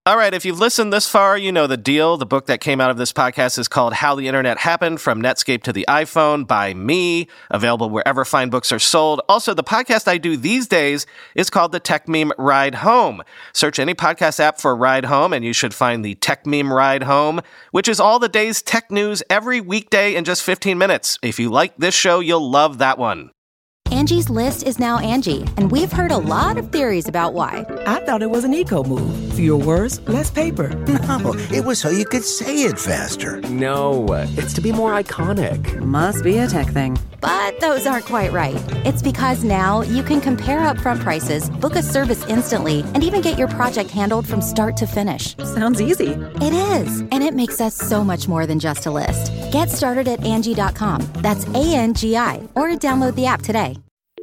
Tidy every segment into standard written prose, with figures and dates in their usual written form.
All right, if you've listened this far, you know the deal. The book that came out of this podcast is called How the Internet Happened, From Netscape to the iPhone by me, available wherever fine books are sold. Also, the podcast I do these days is called the Tech Meme Ride Home. Search any podcast app for Ride Home, and you should find the Tech Meme Ride Home, which is all the day's tech news every weekday in just 15 minutes. If you like this show, you'll love that one. Angie's List is now Angie, and we've heard a lot of theories about why. I thought it was an eco move. Fewer words, less paper. No, it was so you could say it faster. No, it's to be more iconic. Must be a tech thing. But those aren't quite right. It's because now you can compare upfront prices, book a service instantly, and even get your project handled from start to finish. Sounds easy. It is, and it makes us so much more than just a list. Get started at Angie.com. That's ANGI, or download the app today.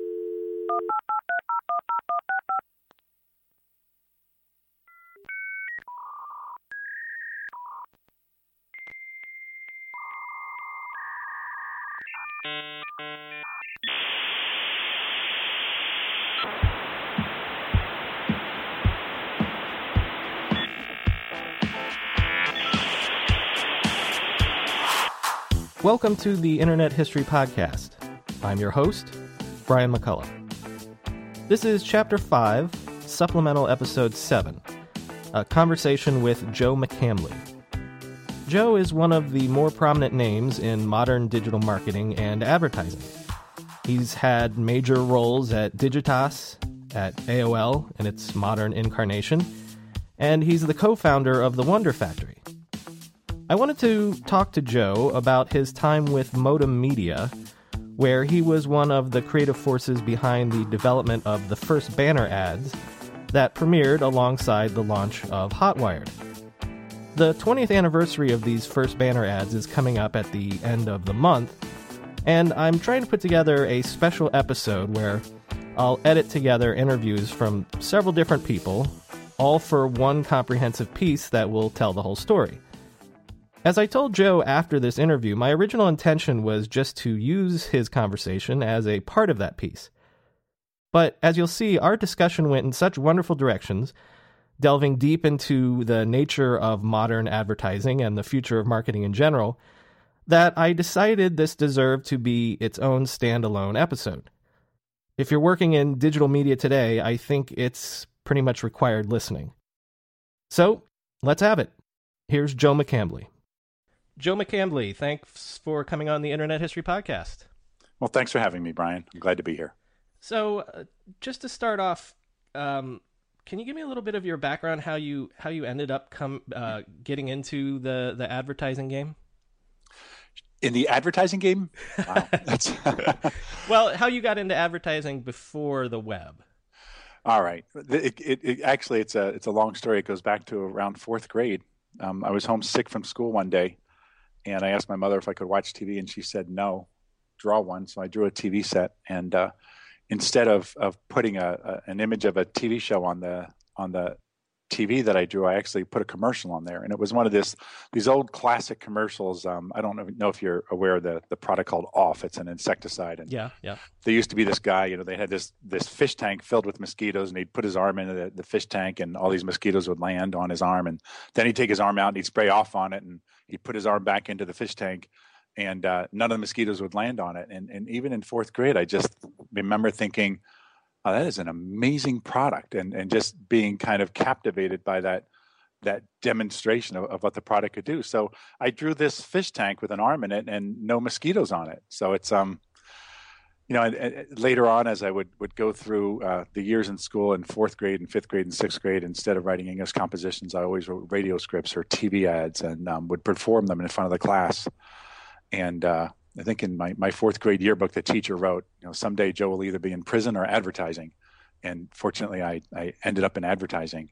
Welcome to the Internet History Podcast. I'm your host, Brian McCullough. This is Chapter 5, Supplemental Episode 7, a conversation with Joe McCambly. Joe is one of the more prominent names in modern digital marketing and advertising. He's had major roles at Digitas, at AOL in its modern incarnation, and he's the co-founder of The Wonder Factory. I wanted to talk to Joe about his time with Modem Media, where he was one of the creative forces behind the development of the first banner ads that premiered alongside the launch of Hotwired. The 20th anniversary of these first banner ads is coming up at the end of the month, and I'm trying to put together a special episode where I'll edit together interviews from several different people, all for one comprehensive piece that will tell the whole story. As I told Joe after this interview, my original intention was just to use his conversation as a part of that piece. But as you'll see, our discussion went in such wonderful directions, delving deep into the nature of modern advertising and the future of marketing in general, that I decided this deserved to be its own standalone episode. If you're working in digital media today, I think it's pretty much required listening. So, let's have it. Here's Joe McCambly. Joe McCambly, thanks for coming on the Internet History Podcast. Well, thanks for having me, Brian. I'm glad to be here. So, just to start off, can you give me a little bit of your background, how you ended up getting into the advertising game? In the advertising game? Wow. Well, how you got into advertising before the web? All right. Actually, it's a long story. It goes back to around fourth grade. I was homesick from school one day, and I asked my mother if I could watch TV, and she said no, draw one. So I drew a TV set, and instead of putting an image of a TV show on the TV that I drew, I actually put a commercial on there, and it was one of these old classic commercials. I don't know if you're aware of the product called Off. It's an insecticide, and yeah. There used to be this guy. They had this fish tank filled with mosquitoes, and he'd put his arm into the fish tank, and all these mosquitoes would land on his arm, and then he'd take his arm out and he'd spray Off on it, and he'd put his arm back into the fish tank, and none of the mosquitoes would land on it. And even in fourth grade, I just remember thinking, oh, that is an amazing product, and just being kind of captivated by that demonstration of what the product could do. So I drew this fish tank with an arm in it and no mosquitoes on it. So it's later on, as I would go through the years in school in fourth grade and fifth grade and sixth grade, instead of writing English compositions, I always wrote radio scripts or TV ads and would perform them in front of the class. And I think in my fourth grade yearbook, the teacher wrote, someday Joe will either be in prison or advertising. And fortunately, I ended up in advertising.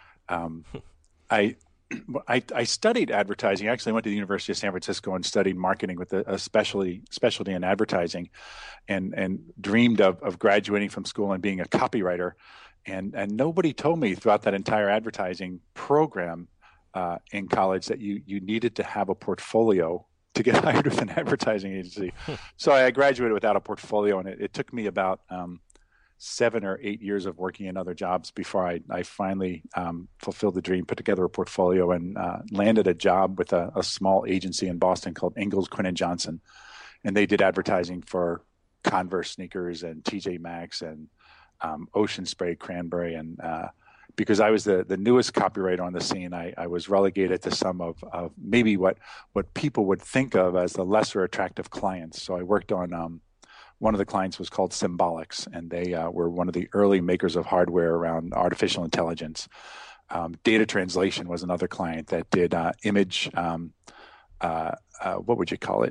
I studied advertising. Actually, I went to the University of San Francisco and studied marketing with a specialty in advertising, and dreamed of graduating from school and being a copywriter. And nobody told me throughout that entire advertising program in college that you needed to have a portfolio to get hired with an advertising agency. So I graduated without a portfolio, and it took me about 7 or 8 years of working in other jobs before I finally fulfilled the dream, put together a portfolio, and landed a job with a small agency in Boston called Ingalls, Quinn & Johnson. And they did advertising for Converse sneakers and TJ Maxx and Ocean Spray Cranberry. And because I was the newest copywriter on the scene, I was relegated to some of maybe what people would think of as the lesser attractive clients. So I worked on one of the clients was called Symbolics, and they were one of the early makers of hardware around artificial intelligence. Data Translation was another client that did image, what would you call it?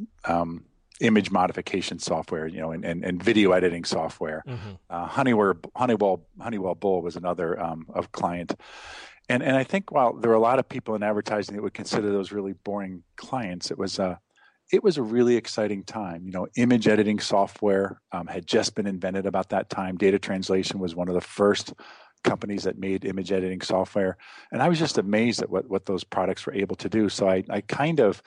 Image modification software, and video editing software. Honeywell Bull was another of client. And I think while there were a lot of people in advertising that would consider those really boring clients, it was a really exciting time. Image editing software had just been invented about that time. Data Translation was one of the first companies that made image editing software. And I was just amazed at what those products were able to do. So I kind of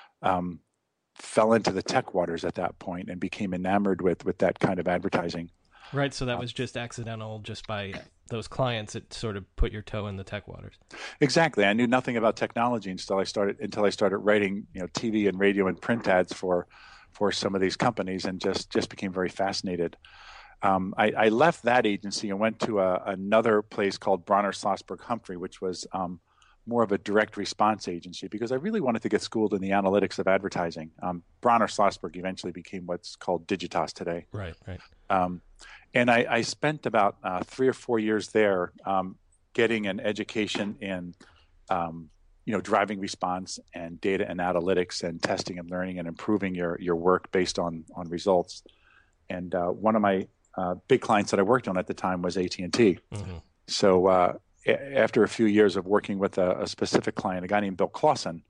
fell into the tech waters at that point and became enamored with that kind of advertising. Right. So that was just accidental, just by those clients. It sort of put your toe in the tech waters. Exactly. I knew nothing about technology until I started writing, TV and radio and print ads for some of these companies, and just became very fascinated. I left that agency and went to another place called Bronner Schlossberg Humphrey, which was more of a direct response agency, because I really wanted to get schooled in the analytics of advertising. Bronner Schlossberg eventually became what's called Digitas today. Right. And I spent about 3 or 4 years there getting an education in driving response and data and analytics and testing and learning and improving your work based on results. And one of my big clients that I worked on at the time was AT&T. Mm-hmm. So after a few years of working with a specific client, a guy named Bill Clausen,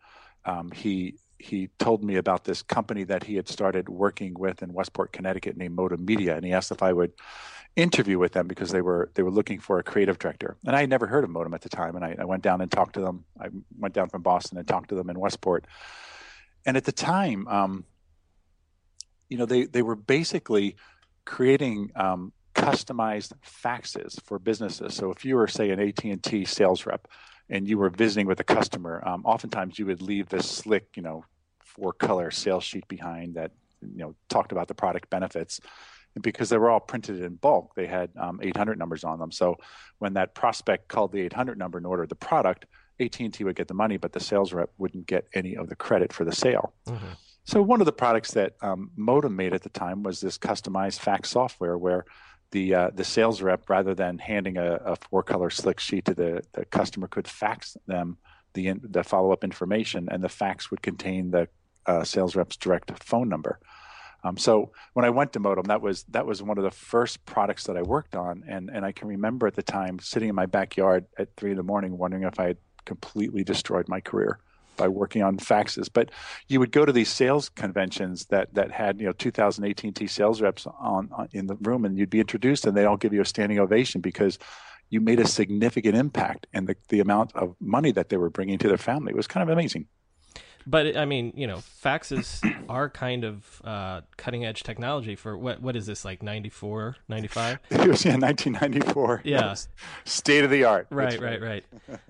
he told me about this company that he had started working with in Westport, Connecticut, named Modem Media, and he asked if I would interview with them because they were looking for a creative director. And I had never heard of Modem at the time, and I went down and talked to them. I went down from Boston and talked to them in Westport. And at the time, they were basically creating customized faxes for businesses. So if you were, say, an AT&T sales rep and you were visiting with a customer, oftentimes you would leave this slick, 4-color sales sheet behind that, talked about the product benefits. And because they were all printed in bulk, they had 800 numbers on them. So when that prospect called the 800 number and ordered the product, AT&T would get the money, but the sales rep wouldn't get any of the credit for the sale. Mm-hmm. So one of the products that Modem made at the time was this customized fax software where the sales rep, rather than handing a 4-color slick sheet to the customer, could fax them the follow-up information, and the fax would contain the sales rep's direct phone number. So when I went to Modem, that was one of the first products that I worked on, and I can remember at the time sitting in my backyard at 3 a.m. wondering if I had completely destroyed my career by working on faxes. But you would go to these sales conventions that had 2,000 AT&T sales reps on in the room, and you'd be introduced, and they'd all give you a standing ovation because you made a significant impact, and the amount of money that they were bringing to their family was kind of amazing. But I mean, faxes are kind of cutting edge technology for what is this, like 94, 95? It was 1994. Yeah, yes. State of the art. Right.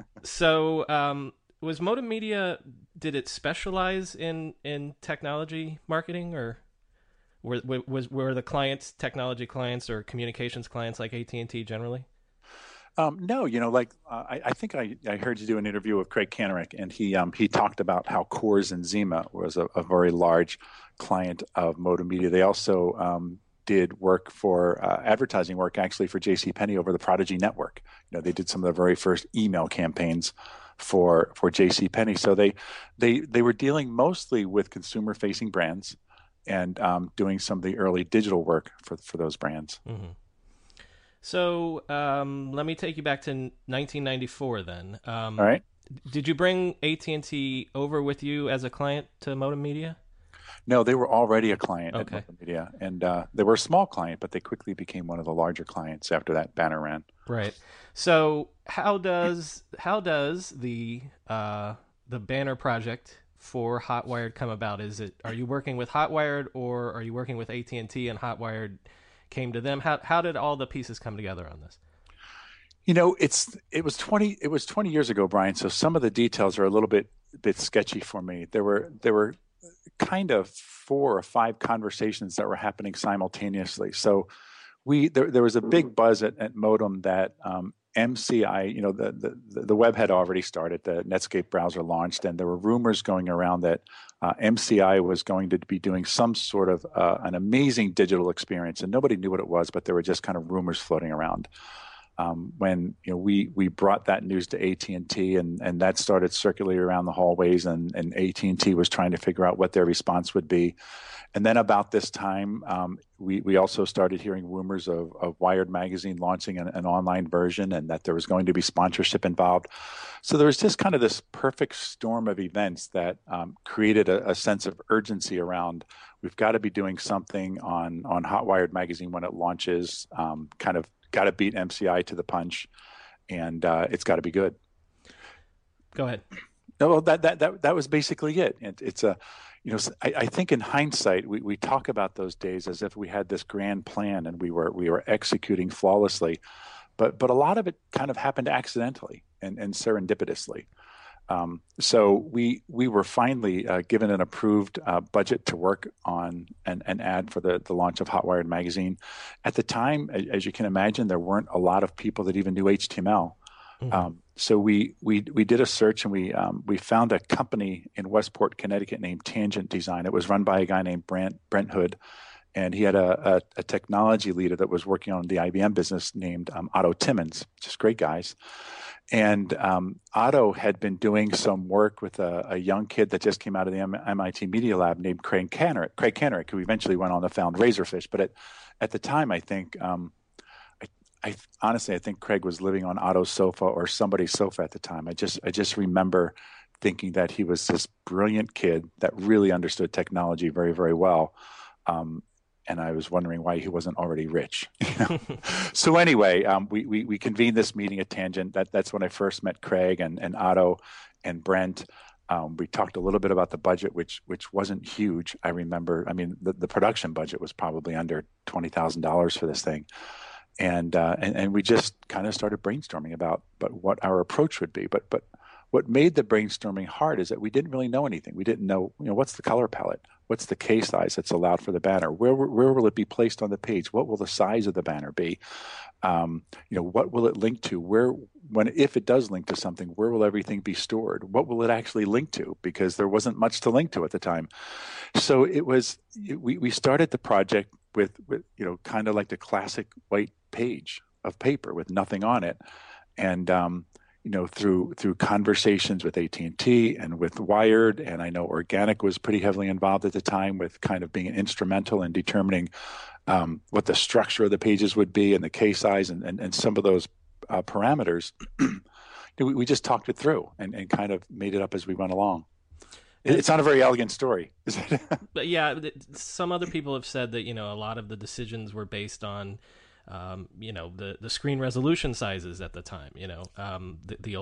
So was Modem Media, did it specialize in technology marketing, or were the clients technology clients or communications clients like AT&T generally? No, I think I heard you do an interview with Craig Kanarick, and he talked about how Coors and Zima was a very large client of Modem Media. They also did work for advertising work actually for JCPenney over the Prodigy Network. They did some of the very first email campaigns for JCPenney. So they were dealing mostly with consumer-facing brands and doing some of the early digital work for those brands. Mm-hmm. So let me take you back to 1994 then. All right. Did you bring AT&T over with you as a client to Modem Media? No, they were already a client Okay. at Modem Media, and they were a small client, but they quickly became one of the larger clients after that banner ran. Right. So how does the banner project for Hotwired come about? Are you working with Hotwired, or are you working with AT&T and Hotwired came to them? How did all the pieces come together on this? It was 20 years ago, Brian. So some of the details are a little bit sketchy for me. There were kind of 4 or 5 conversations that were happening simultaneously. So there was a big buzz at Modem that MCI, the web had already started, the Netscape browser launched, and there were rumors going around that MCI was going to be doing some sort of an amazing digital experience, and nobody knew what it was, but there were just kind of rumors floating around. When we brought that news to AT&T, and that started circulating around the hallways, and AT&T was trying to figure out what their response would be. And then about this time, we also started hearing rumors of Wired magazine launching an online version, and that there was going to be sponsorship involved. So there was just kind of this perfect storm of events that created a sense of urgency around, we've got to be doing something on Hot Wired magazine when it launches, kind of got to beat MCI to the punch, and it's got to be good. Go ahead. No, that was basically it. It's I think in hindsight, we talk about those days as if we had this grand plan and we were executing flawlessly, but a lot of it kind of happened accidentally and serendipitously. So we were finally given an approved budget to work on an ad for the launch of Hot Wired magazine. At the time, as you can imagine, there weren't a lot of people that even knew HTML. Mm-hmm. So we did a search, and we found a company in Westport, Connecticut named Tangent Design. It was run by a guy named Brent Hood, and he had a technology leader that was working on the IBM business named Otto Timmons, just great guys. And Otto had been doing some work with a young kid that just came out of the MIT Media Lab named Craig Kanarick, who eventually went on to found Razorfish. But at the time, I think I honestly think Craig was living on Otto's sofa or somebody's sofa at the time. I just remember thinking that he was this brilliant kid that really understood technology very, very well. And I was wondering why he wasn't already rich. So anyway, we convened this meeting at Tangent. That's when I first met Craig and Otto and Brent. We talked a little bit about the budget, which wasn't huge. I remember, the production budget was probably under $20,000 for this thing. And we just kind of started brainstorming about what our approach would be. But what made the brainstorming hard is that we didn't really know anything. We didn't know, what's the color palette? What's the case size that's allowed for the banner? Where will it be placed on the page? What will the size of the banner be? What will it link to? If it does link to something, where will everything be stored? What will it actually link to? Because there wasn't much to link to at the time. So we started the project with kind of like the classic white page of paper with nothing on it. And, through conversations with AT&T and with Wired, and I know Organic was pretty heavily involved at the time with kind of being instrumental in determining what the structure of the pages would be and the case size and some of those parameters. We just talked it through and kind of made it up as we went along. It's not a very elegant story, is it? But yeah, some other people have said that, a lot of the decisions were based on the screen resolution sizes at the time, the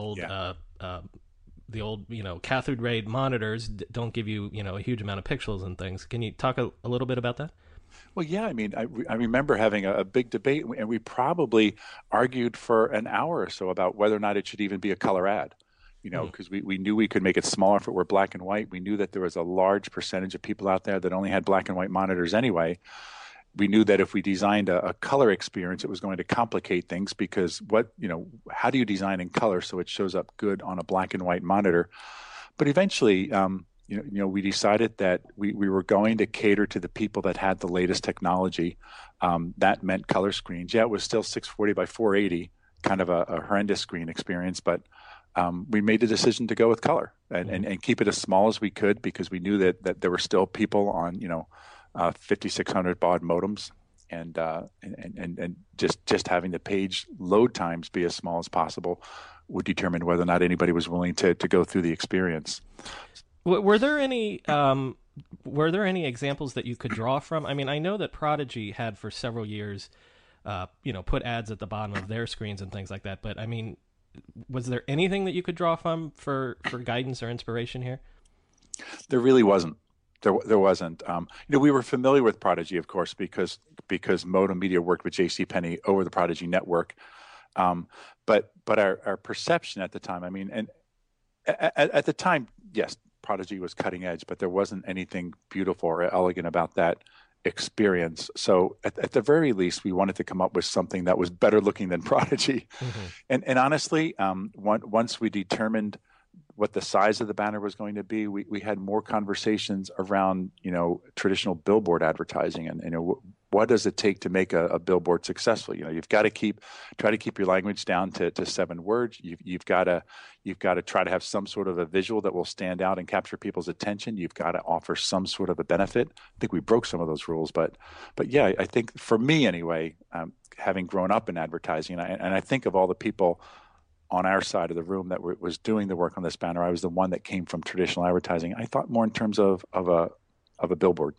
old cathode ray monitors don't give you, a huge amount of pixels and things. Can you talk a little bit about that? Well, yeah, I remember having a big debate, and we probably argued for an hour or so about whether or not it should even be a color ad. Because we knew we could make it smaller if it were black and white. We knew that there was a large percentage of people out there that only had black and white monitors anyway. We knew that if we designed a color experience, it was going to complicate things because how do you design in color so it shows up good on a black and white monitor? But eventually, we decided that we were going to cater to the people that had the latest technology. That meant color screens. Yeah, it was still 640 by 480, kind of a horrendous screen experience, but we made the decision to go with color and keep it as small as we could because we knew that there were still people on 5600 baud modems and just having the page load times be as small as possible would determine whether or not anybody was willing to go through the experience. Were there any examples that you could draw from? I know that Prodigy had for several years, put ads at the bottom of their screens and things like that. But was there anything that you could draw from for guidance or inspiration here? There really wasn't. There wasn't. We were familiar with Prodigy, of course, because because Modem Media worked with JCPenney over the Prodigy network. But our perception at the time, I mean, and at the time, yes, Prodigy was cutting edge, but there wasn't anything beautiful or elegant about that experience. So at the very least, we wanted to come up with something that was better looking than Prodigy. Mm-hmm. And honestly, once we determined what the size of the banner was going to be, we had more conversations around, traditional billboard advertising and, what does it take to make a billboard successful? You've got to try to keep your language down to 7 words. You've got to try to have some sort of a visual that will stand out and capture people's attention. You've got to offer some sort of a benefit. I think we broke some of those rules, but yeah, I think for me anyway, having grown up in advertising, and I think of all the people on our side of the room that was doing the work on this banner, I was the one that came from traditional advertising. I thought more in terms of a billboard.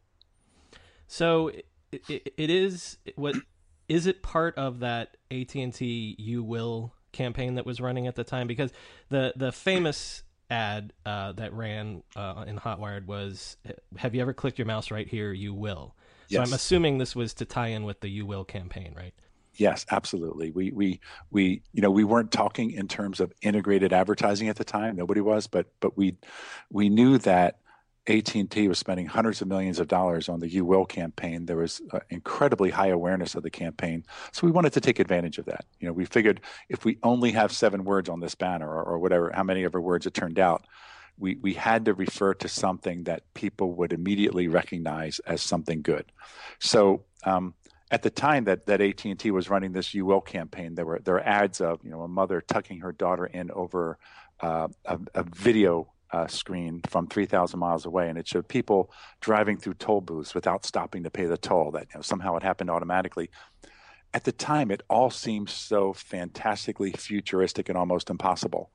So it is what is it part of that AT&T You Will campaign that was running at the time? Because the famous ad that ran in Hotwired was, "Have you ever clicked your mouse right here? You will." So yes. I'm assuming this was to tie in with the You Will campaign, right? Yes, absolutely. We weren't talking in terms of integrated advertising at the time. Nobody was, but we knew that AT&T was spending hundreds of millions of dollars on the You Will campaign. There was incredibly high awareness of the campaign. So we wanted to take advantage of that. We figured if we only have 7 words on this banner or whatever, how many ever words it turned out, we had to refer to something that people would immediately recognize as something good. So at the time that AT&T was running this You Will campaign, there were ads of a mother tucking her daughter in over a video screen from 3,000 miles away, and it showed people driving through toll booths without stopping to pay the toll. That somehow it happened automatically. At the time, it all seemed so fantastically futuristic and almost impossible.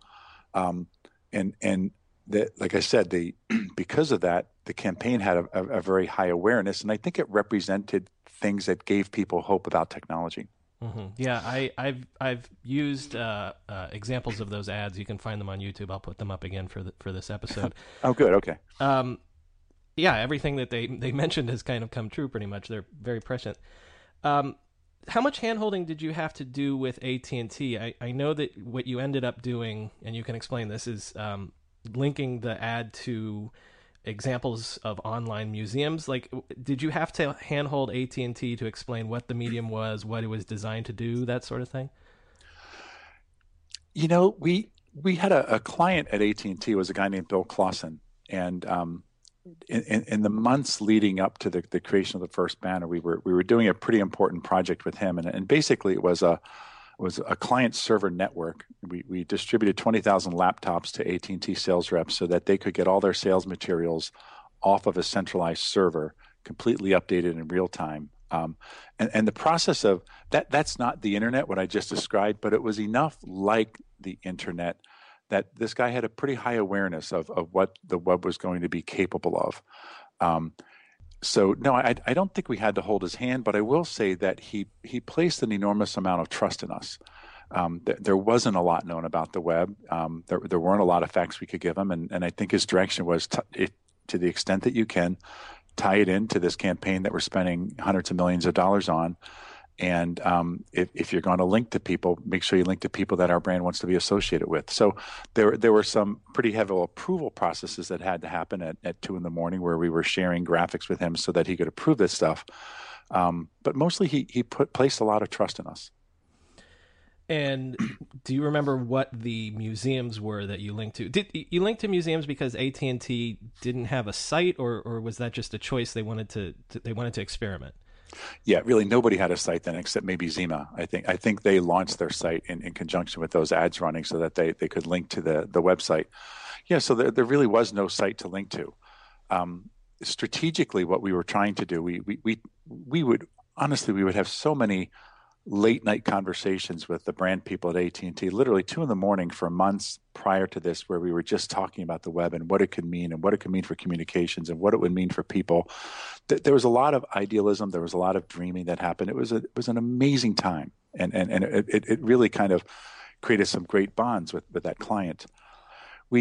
Like I said, because of that, the campaign had a very high awareness, and I think it represented things that gave people hope about technology. Mm-hmm. Yeah, I've used examples of those ads. You can find them on YouTube. I'll put them up again for this episode. Oh, good. Okay. Yeah, everything that they mentioned has kind of come true pretty much. They're very prescient. How much hand-holding did you have to do with AT&T? I know that what you ended up doing, and you can explain this, is linking the ad to examples of online museums. Like, did you have to handhold AT&T to explain what the medium was, what it was designed to do, that sort of thing? We had a client at AT&T, was a guy named Bill Clausen, and in the months leading up to the creation of the first banner, we were doing a pretty important project with him, and basically it was a client-server network. We distributed 20,000 laptops to AT&T sales reps so that they could get all their sales materials off of a centralized server, completely updated in real time. And the process of that's not the internet, what I just described, but it was enough like the internet that this guy had a pretty high awareness of what the web was going to be capable of. So no, I don't think we had to hold his hand, but I will say that he placed an enormous amount of trust in us. There wasn't a lot known about the web. There weren't a lot of facts we could give him, and I think his direction was to the extent that you can, tie it into this campaign that we're spending hundreds of millions of dollars on. And if you're going to link to people, make sure you link to people that our brand wants to be associated with. So there were some pretty heavy approval processes that had to happen at 2 a.m. where we were sharing graphics with him so that he could approve this stuff. But mostly he placed a lot of trust in us. And do you remember what the museums were that you linked to? Did you link to museums because AT&T didn't have a site, or was that just a choice they wanted to experiment? Yeah, really, nobody had a site then except maybe Zima. I think they launched their site in conjunction with those ads running so that they could link to the website. Yeah, so there really was no site to link to. Strategically, what we were trying to do, we would have so many late night conversations with the brand people at AT&T, literally 2 a.m. for months prior to this, where we were just talking about the web and what it could mean and what it could mean for communications and what it would mean for people. There was a lot of idealism. There was a lot of dreaming that happened. It was an amazing time. And it really kind of created some great bonds with that client. We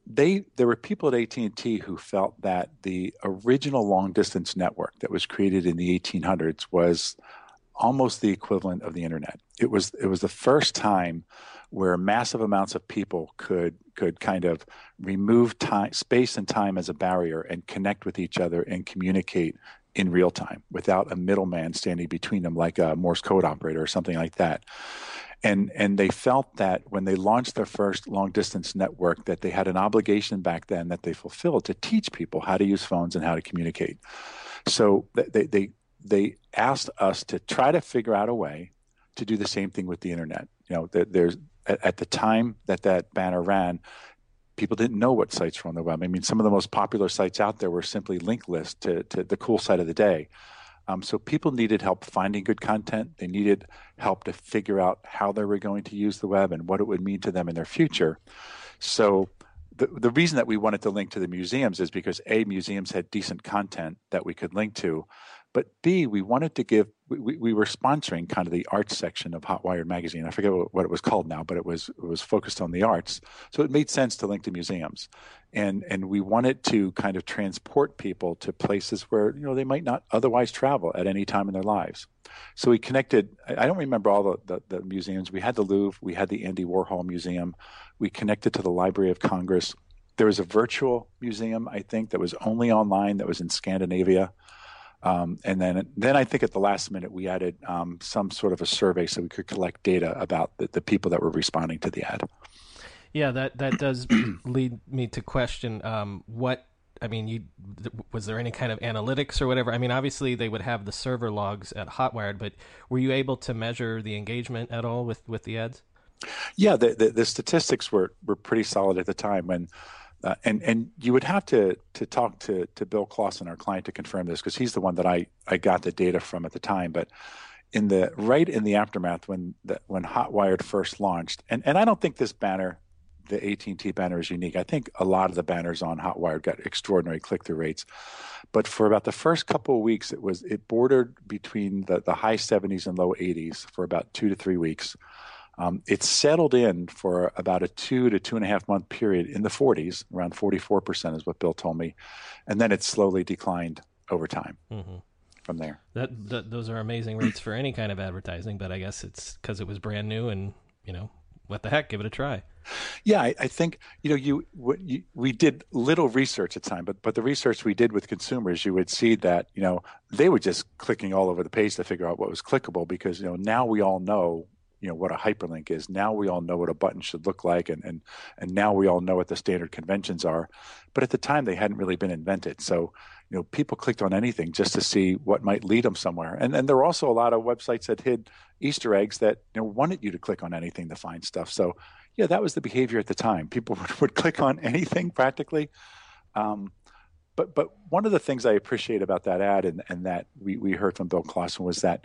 there were people at AT&T who felt that the original long distance network that was created in the 1800s was almost the equivalent of the internet. It was the first time where massive amounts of people could kind of remove space and time as a barrier and connect with each other and communicate in real time without a middleman standing between them, like a Morse code operator or something like that. And they felt that when they launched their first long distance network, that they had an obligation back then that they fulfilled to teach people how to use phones and how to communicate. So they asked us to try to figure out a way to do the same thing with the internet. There's at the time that banner ran, people didn't know what sites were on the web. I mean, some of the most popular sites out there were simply link lists to the cool site of the day. So people needed help finding good content. They needed help to figure out how they were going to use the web and what it would mean to them in their future. So the reason that we wanted to link to the museums is because A, museums had decent content that we could link to, but B, we wanted to we were sponsoring kind of the arts section of Hotwired magazine. I forget what it was called now, but it was focused on the arts. So it made sense to link to museums. And we wanted to kind of transport people to places where, they might not otherwise travel at any time in their lives. So we connected, I don't remember all the museums. We had the Louvre, we had the Andy Warhol Museum. We connected to the Library of Congress. There was a virtual museum, I think, that was only online, that was in Scandinavia. And then I think at the last minute we added some sort of a survey so we could collect data about the people that were responding to the ad. Yeah, that does lead me to question was there any kind of analytics or whatever? I mean, obviously they would have the server logs at Hotwired, but were you able to measure the engagement at all with the ads? Yeah, the statistics were pretty solid at the time when. And you would have to talk to Bill Clausen, our client, to confirm this, because he's the one that I got the data from at the time. But in the aftermath when Hotwired first launched, and I don't think this banner, the AT&T banner, is unique. I think a lot of the banners on Hotwired got extraordinary click-through rates. But for about the first couple of weeks, it bordered between the high 70s and low 80s for about 2 to 3 weeks. It settled in for about a 2 to 2.5 month period in the 40s, around 44% is what Bill told me. And then it slowly declined over time from there. Those are amazing rates for any kind of advertising, but I guess it's because it was brand new and, what the heck, give it a try. Yeah, I think, we did little research at the time, but the research we did with consumers, you would see that, they were just clicking all over the page to figure out what was clickable because, now we all know what a hyperlink is. Now we all know what a button should look like, and now we all know what the standard conventions are. But at the time, they hadn't really been invented. So, people clicked on anything just to see what might lead them somewhere. And there were also a lot of websites that hid Easter eggs that wanted you to click on anything to find stuff. So, yeah, that was the behavior at the time. People would click on anything practically. But one of the things I appreciate about that ad and that we heard from Bill Clausen was that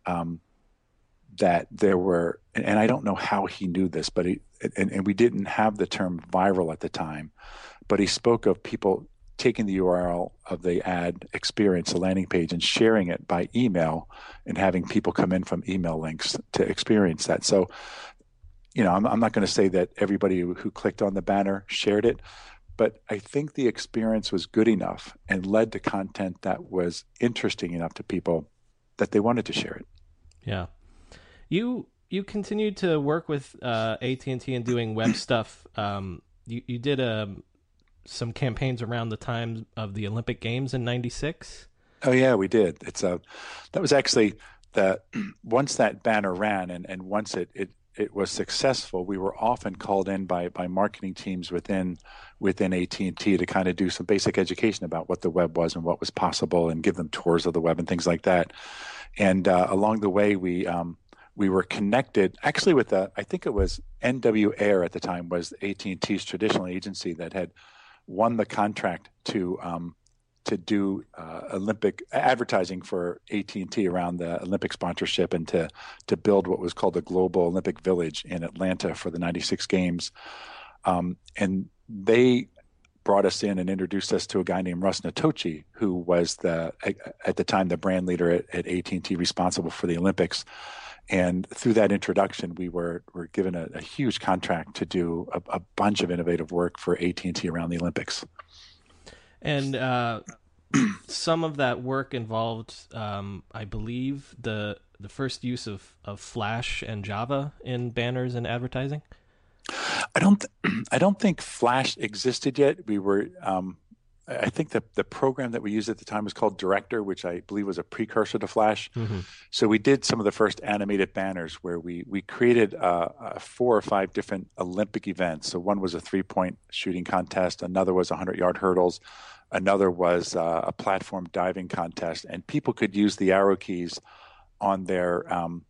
that there were, and I don't know how he knew this, but and we didn't have the term viral at the time, but he spoke of people taking the URL of the ad experience, the landing page, and sharing it by email and having people come in from email links to experience that. So, I'm not going to say that everybody who clicked on the banner shared it, but I think the experience was good enough and led to content that was interesting enough to people that they wanted to share it. Yeah. You continued to work with AT&T and doing web stuff. You did some campaigns around the time of the Olympic Games in '96. Oh yeah, we did. That was actually once that banner ran and once it was successful, we were often called in by marketing teams within AT&T to kind of do some basic education about what the web was and what was possible and give them tours of the web and things like that. And along the way, we were connected actually with I think it was NW Air at the time was AT&T's traditional agency that had won the contract to do Olympic advertising for AT&T around the Olympic sponsorship and to build what was called the Global Olympic Village in Atlanta for the 96 Games. And they brought us in and introduced us to a guy named Russ Natochi, who was at the time the brand leader at AT&T responsible for the Olympics. And through that introduction, we were given a huge contract to do a bunch of innovative work for AT&T around the Olympics. And some of that work involved, I believe, the first use of Flash and Java in banners and advertising. I don't think Flash existed yet. We were. I think the program that we used at the time was called Director, which I believe was a precursor to Flash. Mm-hmm. So we did some of the first animated banners where we created 4 or 5 different Olympic events. So one was a 3-point shooting contest, another was 100-yard hurdles, another was a platform diving contest, and people could use the arrow keys on their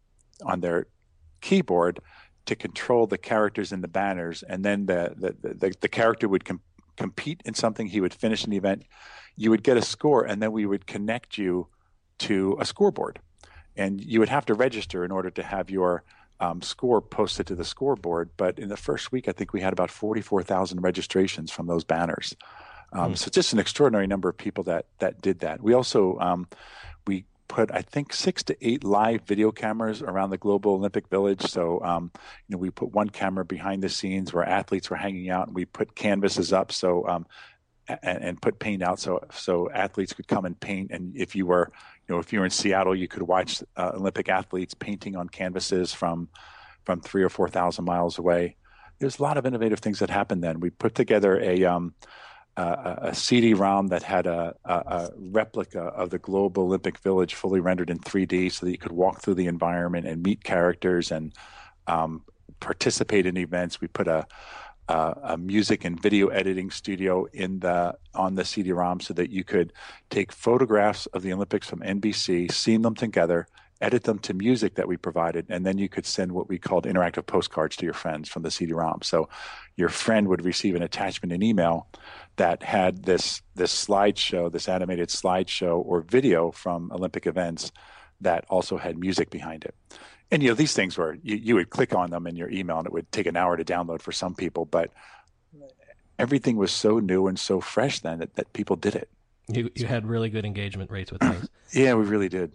keyboard to control the characters in the banners, and then the character would compete in something. He would finish an event. You would get a score, and then we would connect you to a scoreboard. And you would have to register in order to have your score posted to the scoreboard. But in the first week, I think we had about 44,000 registrations from those banners. So just an extraordinary number of people that did that. We also we put, I think, 6 to 8 live video cameras around the Global Olympic Village. So, we put one camera behind the scenes where athletes were hanging out, and we put canvases up and put paint out so athletes could come and paint. And if you were in Seattle, you could watch Olympic athletes painting on canvases from 3,000 or 4,000 miles away. There's a lot of innovative things that happened then. We put together a CD-ROM that had a replica of the Global Olympic Village fully rendered in 3D so that you could walk through the environment and meet characters and participate in events. We put a music and video editing studio on the CD-ROM so that you could take photographs of the Olympics from NBC, seam them together, edit them to music that we provided, and then you could send what we called interactive postcards to your friends from the CD-ROM. So your friend would receive an attachment in email that had this slideshow, this animated slideshow or video from Olympic events that also had music behind it. And these things were you would click on them in your email, and it would take an hour to download for some people, but everything was so new and so fresh then that people did it. You had really good engagement rates with things. Yeah, we really did.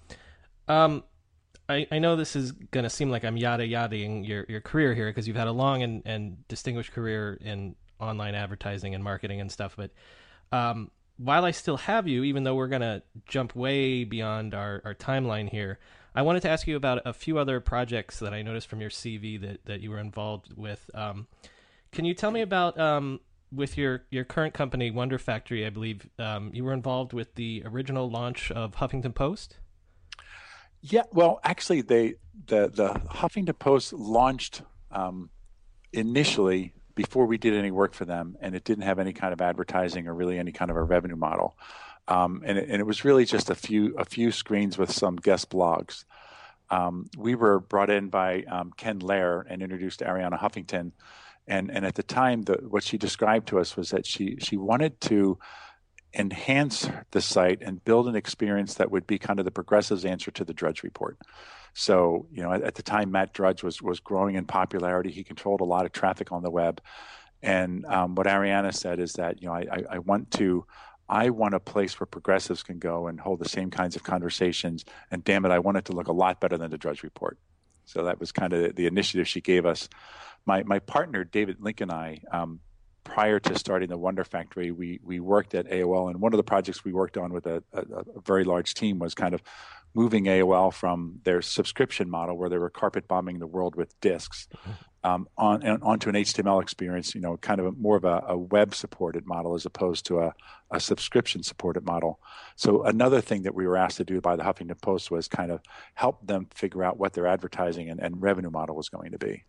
I know this is going to seem like I'm yada-yadaing your career here, because you've had a long and distinguished career in online advertising and marketing and stuff. But while I still have you, even though we're going to jump way beyond our timeline here, I wanted to ask you about a few other projects that I noticed from your CV that you were involved with. Can you tell me about, with your current company, Wonder Factory, I believe you were involved with the original launch of Huffington Post? Yeah, well, actually, the Huffington Post launched initially before we did any work for them, and it didn't have any kind of advertising or really any kind of a revenue model, and it was really just a few screens with some guest blogs. We were brought in by Ken Lair and introduced to Arianna Huffington, and at the time, what she described to us was that she wanted to enhance the site and build an experience that would be kind of the Progressive's answer to the Drudge Report. So, at the time, Matt Drudge was growing in popularity. He controlled a lot of traffic on the web. And what Arianna said is that, I want a place where progressives can go and hold the same kinds of conversations. And damn it, I want it to look a lot better than the Drudge Report. So that was kind of the initiative she gave us. My partner, David Link, and I, prior to starting the Wonder Factory, we worked at AOL, and one of the projects we worked on with a very large team was kind of moving AOL from their subscription model, where they were carpet bombing the world with disks, onto an HTML experience, kind of more of a web-supported model as opposed to a subscription-supported model. So another thing that we were asked to do by the Huffington Post was kind of help them figure out what their advertising and revenue model was going to be.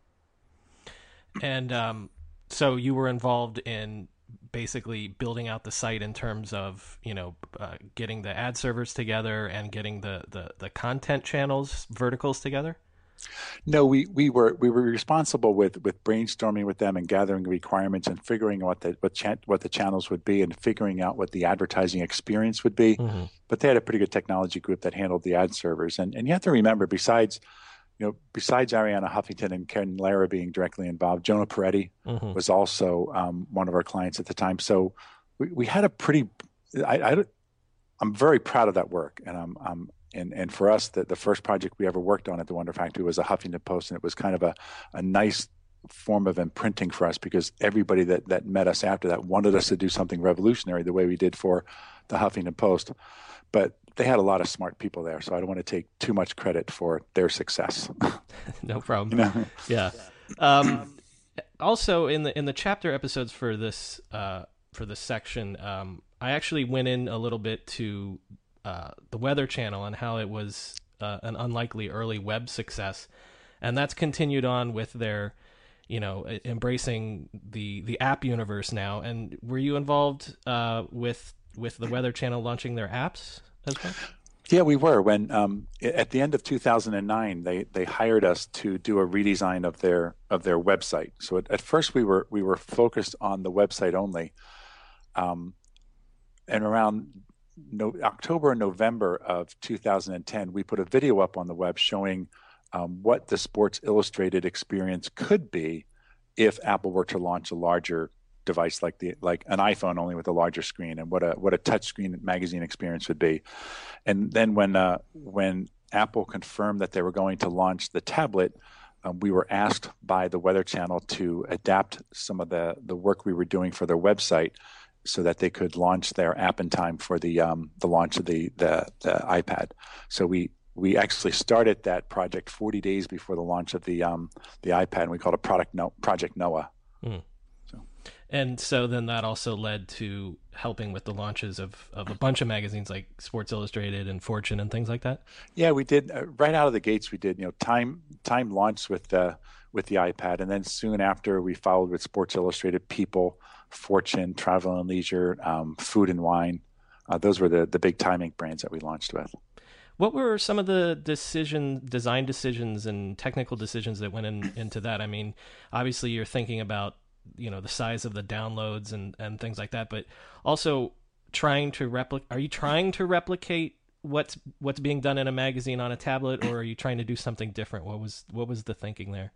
And so you were involved in basically building out the site in terms of, getting the ad servers together and getting the content channels, verticals together? No, we were responsible with brainstorming with them and gathering requirements and figuring out what the channels would be and figuring out what the advertising experience would be. Mm-hmm. But they had a pretty good technology group that handled the ad servers. And you have to remember, besides Arianna Huffington and Ken Lara being directly involved, Jonah Peretti mm-hmm. was also one of our clients at the time. So we had a pretty. I'm very proud of that work, and And for us, the first project we ever worked on at the Wonder Factory was a Huffington Post, and it was kind of a nice form of imprinting for us, because everybody that met us after that wanted us to do something revolutionary the way we did for the Huffington Post. But they had a lot of smart people there, so I don't want to take too much credit for their success. No problem. You know? Yeah. Also, in the chapter episodes for this section, I actually went in a little bit to the Weather Channel and how it was an unlikely early web success, and that's continued on with their, embracing the app universe now. And were you involved with the Weather Channel launching their apps as well? Yeah, we were. When at the end of 2009, they hired us to do a redesign of their website. So at first we were focused on the website only, and around October and November of 2010, we put a video up on the web showing what the Sports Illustrated experience could be if Apple were to launch a larger device like an iPhone, only with a larger screen, and what a touchscreen magazine experience would be. And then when Apple confirmed that they were going to launch the tablet, we were asked by the Weather Channel to adapt some of the work we were doing for their website so that they could launch their app in time for the launch of the iPad. So we actually started that project 40 days before the launch of the iPad, and we called it Project Noah. Mm. And so then that also led to helping with the launches of a bunch of magazines like Sports Illustrated and Fortune and things like that. Yeah, we did right out of the gates. We did, Time launched with the iPad, and then soon after we followed with Sports Illustrated, People, Fortune, Travel and Leisure, Food and Wine. Those were the big Time Inc. brands that we launched with. What were some of the design decisions and technical decisions that went into that? I mean, obviously you're thinking about the size of the downloads and things like that, but also are you trying to replicate what's being done in a magazine on a tablet, or are you trying to do something different? What was the thinking there?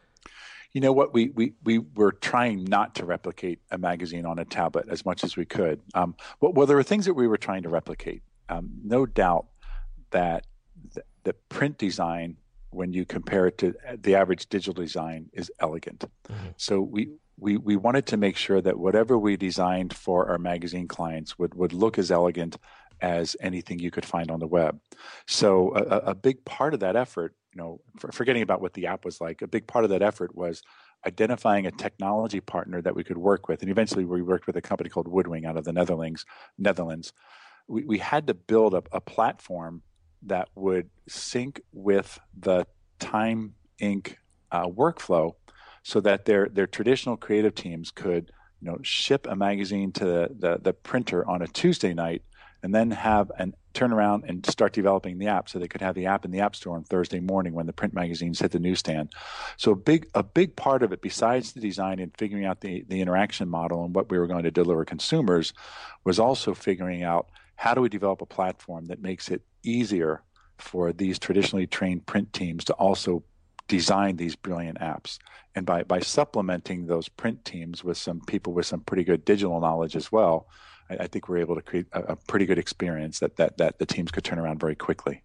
What we were trying not to replicate a magazine on a tablet as much as we could. Well, there were things that we were trying to replicate. No doubt that the print design, when you compare it to the average digital design, is elegant. Mm-hmm. So we wanted to make sure that whatever we designed for our magazine clients would look as elegant as anything you could find on the web. So a big part of that effort, forgetting about what the app was like, a big part of that effort was identifying a technology partner that we could work with. And eventually we worked with a company called Woodwing out of the Netherlands. We had to build a platform that would sync with the Time Inc. Workflow, so that their traditional creative teams could ship a magazine to the printer on a Tuesday night, and then turn around and start developing the app, so they could have the app in the App Store on Thursday morning when the print magazines hit the newsstand. So a big part of it, besides the design and figuring out the interaction model and what we were going to deliver consumers, was also figuring out how do we develop a platform that makes it easier for these traditionally trained print teams to also design these brilliant apps. And by supplementing those print teams with some people with some pretty good digital knowledge as well, I think we're able to create a pretty good experience that the teams could turn around very quickly.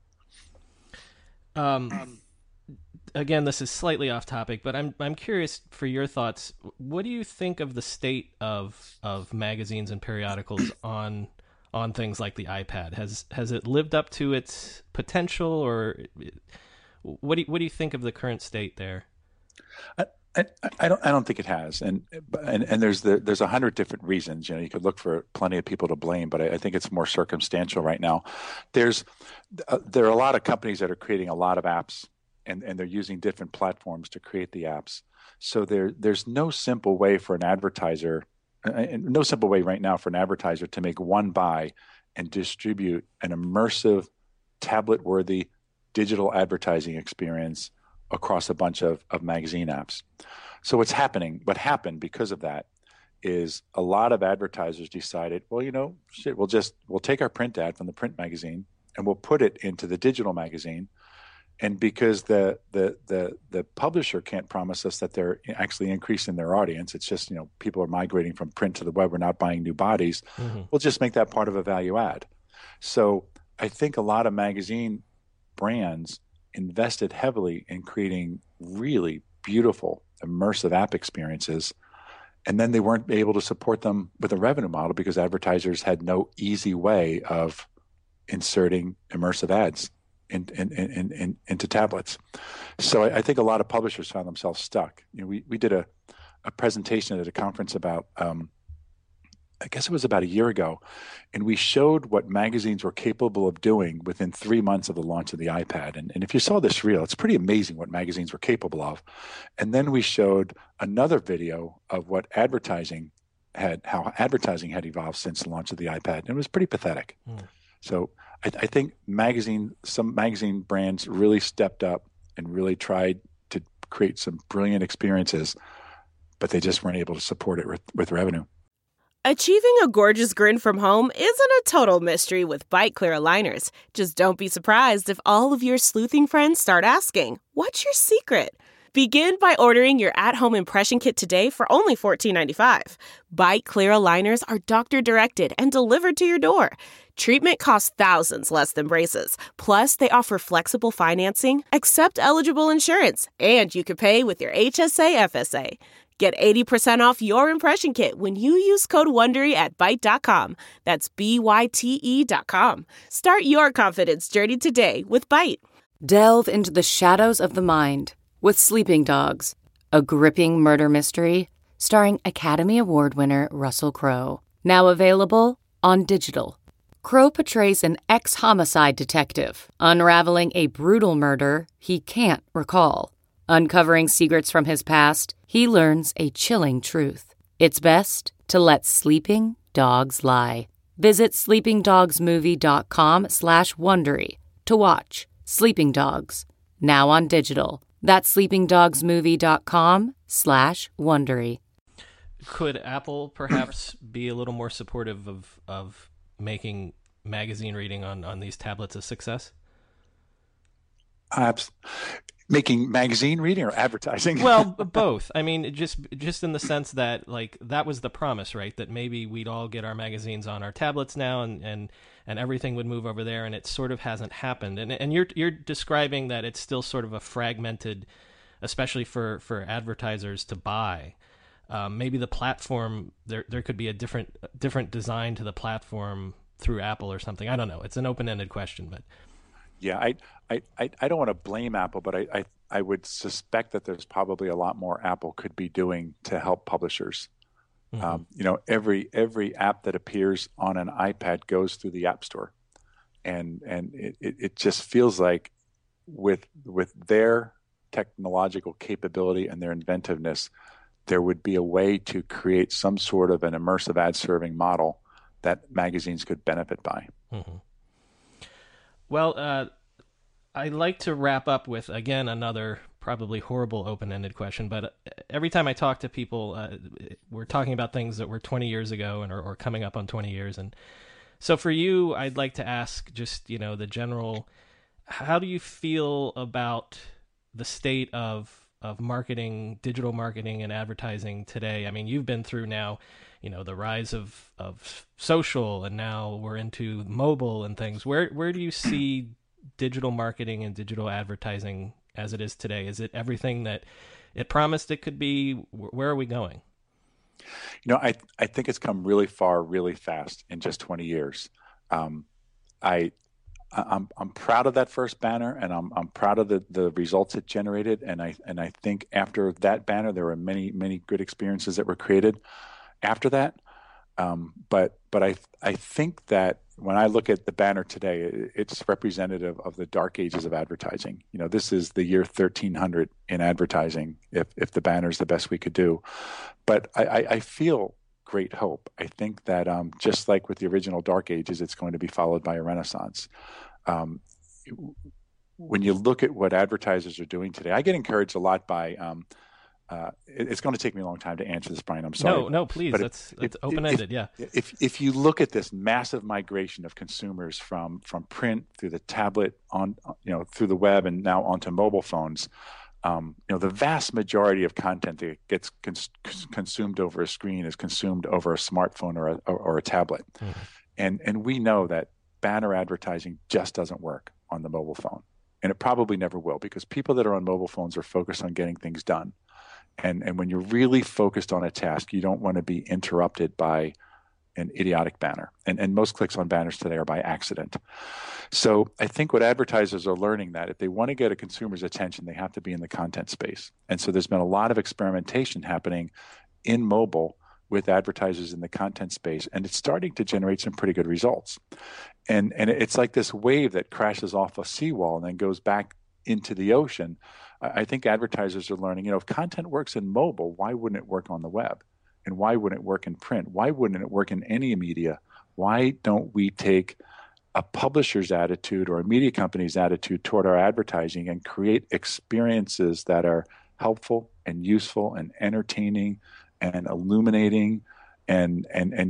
Again, this is slightly off topic, but I'm curious for your thoughts. What do you think of the state of magazines and periodicals on things like the iPad? Has it lived up to its potential, or what do you think of the current state there? I don't think it has, and there's 100 different reasons. You could look for plenty of people to blame, but I think it's more circumstantial right now. There are a lot of companies that are creating a lot of apps, and they're using different platforms to create the apps. So there's no simple way for an advertiser, no simple way right now for an advertiser to make one buy and distribute an immersive, tablet-worthy digital advertising experience across a bunch of magazine apps. So what happened because of that is a lot of advertisers decided, well, we'll take our print ad from the print magazine and we'll put it into the digital magazine. And because the publisher can't promise us that they're actually increasing their audience, it's just, people are migrating from print to the web, we're not buying new bodies, we'll just make that part of a value add. So I think a lot of magazine brands invested heavily in creating really beautiful, immersive app experiences. And then they weren't able to support them with a revenue model because advertisers had no easy way of inserting immersive ads into tablets. So I think a lot of publishers found themselves stuck. We did a presentation at a conference about, I guess it was about a year ago, and we showed what magazines were capable of doing within 3 months of the launch of the iPad. And if you saw this reel, it's pretty amazing what magazines were capable of. And then we showed another video of what how advertising had evolved since the launch of the iPad. And it was pretty pathetic. So I think some magazine brands really stepped up and really tried to create some brilliant experiences, but they just weren't able to support it with revenue. Achieving a gorgeous grin from home isn't a total mystery with Byte Clear aligners. Just don't be surprised if all of your sleuthing friends start asking, "What's your secret?" Begin by ordering your at-home impression kit today for only $14.95. Byte Clear aligners are doctor-directed and delivered to your door. Treatment costs thousands less than braces. Plus, they offer flexible financing, accept eligible insurance, and you can pay with your HSA FSA. Get 80% off your impression kit when you use code WONDERY at Byte.com. That's BYTE.com. Start your confidence journey today with Byte. Delve into the shadows of the mind with Sleeping Dogs, a gripping murder mystery starring Academy Award winner Russell Crowe. Now available on digital. Crowe portrays an ex-homicide detective unraveling a brutal murder he can't recall. Uncovering secrets from his past, he learns a chilling truth. It's best to let sleeping dogs lie. Visit sleepingdogsmovie.com/Wondery to watch Sleeping Dogs, now on digital. That's sleepingdogsmovie.com/Wondery. Could Apple perhaps be a little more supportive of making magazine reading on these tablets a success? Making magazine reading or advertising? Well, both. I mean, just in the sense that, like, that was the promise, right? That maybe we'd all get our magazines on our tablets now, and everything would move over there, and it sort of hasn't happened. And you're describing that it's still sort of a fragmented, especially for advertisers to buy. Maybe the platform, there could be a different design to the platform through Apple or something. I don't know. It's an open-ended question, but. Yeah, I don't want to blame Apple, but I would suspect that there's probably a lot more Apple could be doing to help publishers. Mm-hmm. Every app that appears on an iPad goes through the App Store, and it just feels like with their technological capability and their inventiveness, there would be a way to create some sort of an immersive ad serving model that magazines could benefit by. Mm-hmm. Well, I'd like to wrap up with, again, another probably horrible open-ended question, but every time I talk to people, we're talking about things that were 20 years ago or coming up on 20 years. And so for you, I'd like to ask just, the general, how do you feel about the state of marketing, digital marketing and advertising today? I mean, you've been through now, the rise of social, and now we're into mobile and things. Where do you see digital marketing and digital advertising as it is today? Is it everything that it promised it could be? Where are we going? I think it's come really far, really fast in just 20 years. I'm proud of that first banner, and I'm proud of the results it generated. And I think after that banner, there were many, many good experiences that were created after that. But I think that when I look at the banner today, it's representative of the dark ages of advertising. This is the year 1300 in advertising, if the banner is the best we could do. But I feel great hope. I think that just like with the original dark ages, it's going to be followed by a renaissance. When you look at what advertisers are doing today, I get encouraged a lot by it's going to take me a long time to answer this, Brian. I'm sorry. No, please. It's open-ended. Yeah. If you look at this massive migration of consumers from print through the tablet on through the web and now onto mobile phones, the vast majority of content that gets consumed over a screen is consumed over a smartphone or a tablet, and we know that banner advertising just doesn't work on the mobile phone. And it probably never will, because people that are on mobile phones are focused on getting things done. And when you're really focused on a task, you don't want to be interrupted by an idiotic banner. And most clicks on banners today are by accident. So I think what advertisers are learning, that if they want to get a consumer's attention, they have to be in the content space. And so there's been a lot of experimentation happening in mobile with advertisers in the content space, and it's starting to generate some pretty good results. And it's like this wave that crashes off a seawall and then goes back into the ocean. I think advertisers are learning, if content works in mobile, why wouldn't it work on the web? And why wouldn't it work in print? Why wouldn't it work in any media? Why don't we take a publisher's attitude or a media company's attitude toward our advertising and create experiences that are helpful and useful and entertaining and illuminating and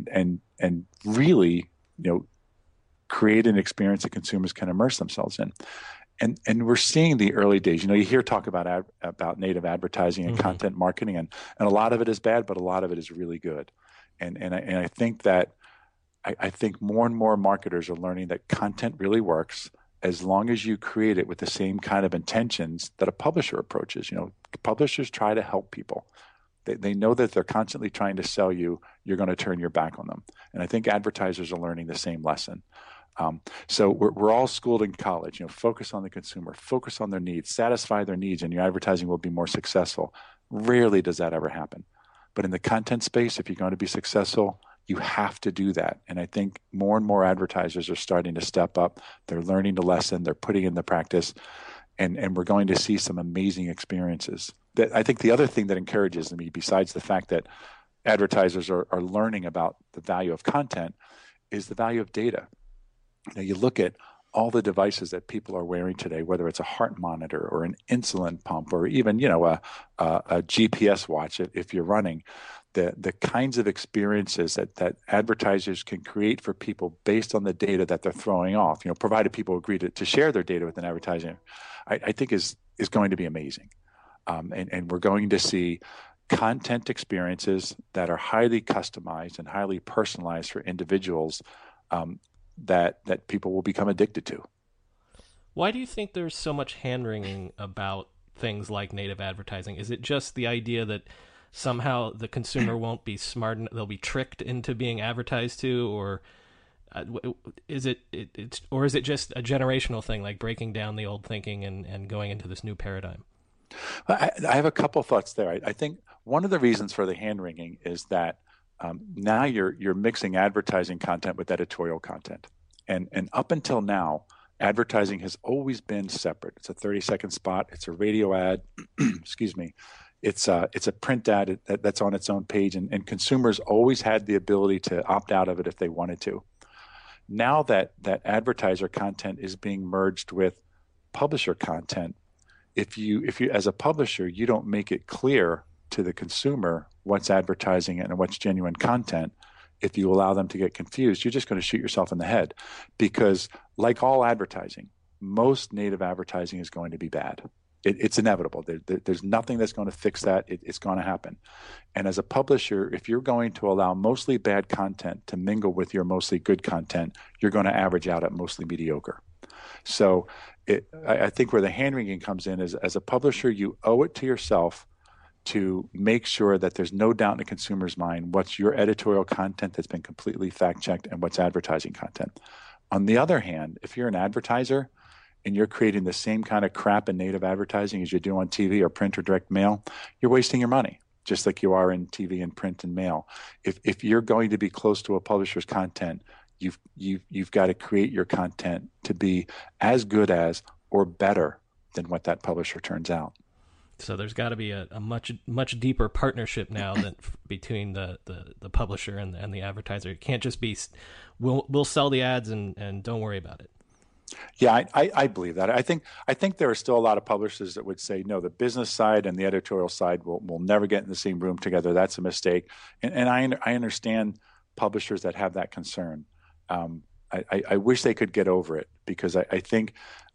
really, create an experience that consumers can immerse themselves in. And we're seeing the early days. You hear talk about native advertising and content marketing, and a lot of it is bad, but a lot of it is really good. And I think that I think more and more marketers are learning that content really works as long as you create it with the same kind of intentions that a publisher approaches. Publishers try to help people. They know that they're constantly trying to sell you. You're going to turn your back on them. And I think advertisers are learning the same lesson. So we're all schooled in college, focus on the consumer, focus on their needs, satisfy their needs, and your advertising will be more successful. Rarely does that ever happen. But in the content space, if you're going to be successful, you have to do that. And I think more and more advertisers are starting to step up. They're learning the lesson. They're putting in the practice. And we're going to see some amazing experiences. I think the other thing that encourages me, besides the fact that advertisers are learning about the value of content, is the value of data. You look at all the devices that people are wearing today, whether it's a heart monitor or an insulin pump or even, a GPS watch if you're running, the kinds of experiences that advertisers can create for people based on the data that they're throwing off, provided people agree to share their data with an advertiser, I think is going to be amazing. And we're going to see content experiences that are highly customized and highly personalized for individuals that people will become addicted to. Why do you think there's so much hand-wringing about things like native advertising? Is it just the idea that somehow the consumer won't be smart and they'll be tricked into being advertised to, or is it just a generational thing, like breaking down the old thinking and going into this new paradigm? I have a couple thoughts there. I think one of the reasons for the hand-wringing is that now you're mixing advertising content with editorial content. And up until now, advertising has always been separate. It's a 30-second spot. It's a radio ad. Excuse me. It's a print ad that's on its own page. And consumers always had the ability to opt out of it if they wanted to. Now that advertiser content is being merged with publisher content, if you as a publisher, you don't make it clear to the consumer what's advertising and what's genuine content, if you allow them to get confused, you're just going to shoot yourself in the head. Because like all advertising, most native advertising is going to be bad. It's inevitable. There's nothing that's going to fix that. It's going to happen. And as a publisher, if you're going to allow mostly bad content to mingle with your mostly good content, you're going to average out at mostly mediocre. So I think where the hand-wringing comes in is, as a publisher, you owe it to yourself to make sure that there's no doubt in a consumer's mind what's your editorial content that's been completely fact-checked and what's advertising content. On the other hand, if you're an advertiser and you're creating the same kind of crap in native advertising as you do on TV or print or direct mail, you're wasting your money, just like you are in TV and print and mail. If you're going to be close to a publisher's content, you've got to create your content to be as good as or better than what that publisher turns out. So there's got to be a much deeper partnership now than between the publisher and the advertiser. It can't just be we'll sell the ads and don't worry about it. Yeah, I believe that. I think there are still a lot of publishers that would say, no, the business side and the editorial side will never get in the same room together. That's a mistake. And I understand publishers that have that concern. I wish they could get over it, because I think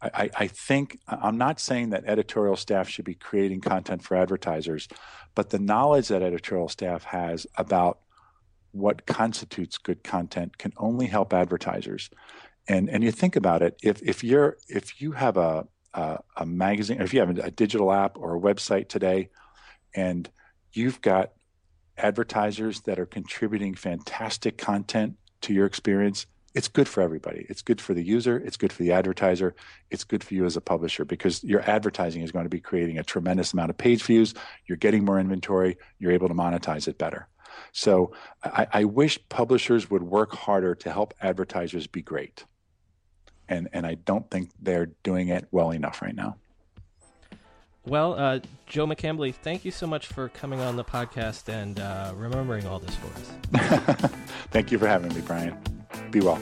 I'm not saying that editorial staff should be creating content for advertisers, but the knowledge that editorial staff has about what constitutes good content can only help advertisers. And you think about it, if you have a a magazine, if you have a digital app or a website today, and you've got advertisers that are contributing fantastic content to your experience, it's good for everybody. It's good for the user. It's good for the advertiser. It's good for you as a publisher, because your advertising is going to be creating a tremendous amount of page views. You're getting more inventory. You're able to monetize it better. So I wish publishers would work harder to help advertisers be great. And I don't think they're doing it well enough right now. Well, Joe McCambly, thank you so much for coming on the podcast and remembering all this for us. Thank you for having me, Brian. Be well.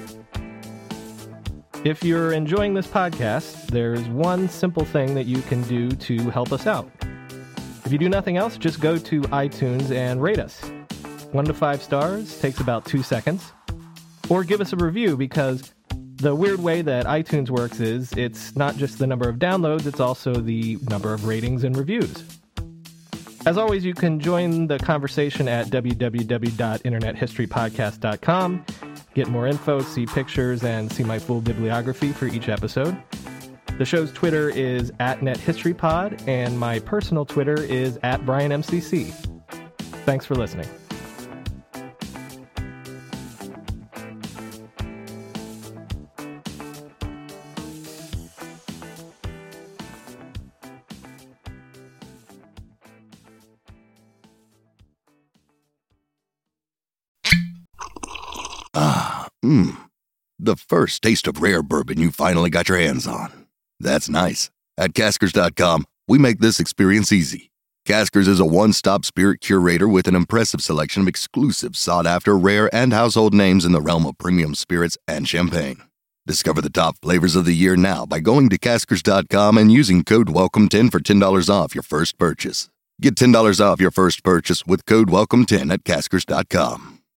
If you're enjoying this podcast, there's one simple thing that you can do to help us out. If you do nothing else, just go to iTunes and rate us. 1 to 5 stars, takes about 2 seconds. Or give us a review, because the weird way that iTunes works is it's not just the number of downloads, it's also the number of ratings and reviews. As always, you can join the conversation at www.internethistorypodcast.com. Get more info, see pictures, and see my full bibliography for each episode. The show's Twitter is @NetHistoryPod, and my personal Twitter is @BrianMCC. Thanks for listening. The first taste of rare bourbon you finally got your hands on. That's nice. At Caskers.com, we make this experience easy. Caskers is a one-stop spirit curator with an impressive selection of exclusive, sought-after, rare, and household names in the realm of premium spirits and champagne. Discover the top flavors of the year now by going to Caskers.com and using code WELCOME10 for $10 off your first purchase. Get $10 off your first purchase with code WELCOME10 at Caskers.com.